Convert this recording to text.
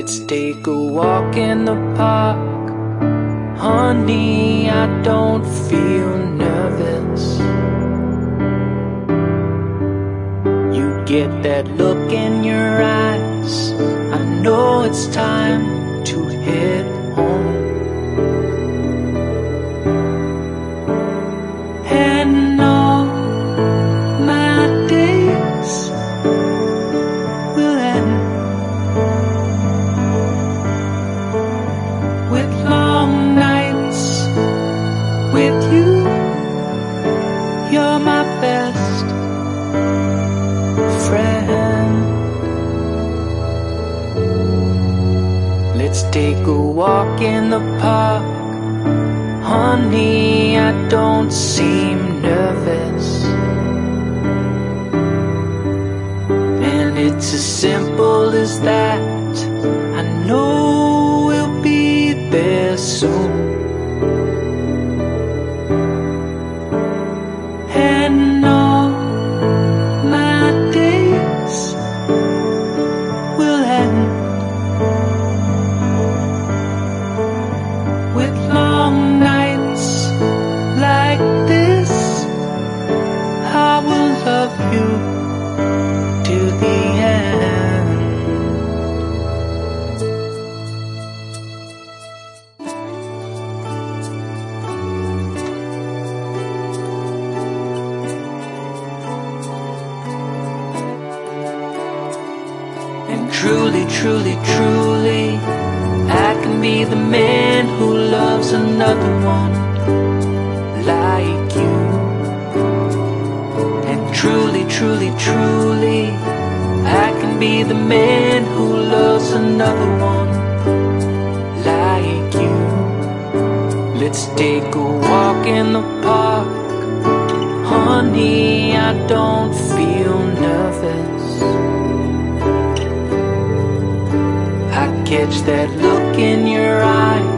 Let's take a walk in the park. Honey, I don't feel nervous. You get that look in your eyes, I know it's time to head home. And all my days will end with long nights with you. You're my best friend. Let's take a walk in the park. Honey, I don't seem nervous. And it's as simple as that. I know we'll be there soon. And all my days will end with long nights like this. I will love you to the end. And truly, truly, truly, I can be the man who loves another one like you. And truly, truly, truly, I can be the man who loves another one like you. Let's take a walk in the park. Honey, I don't feel nervous. I catch that look in your eye,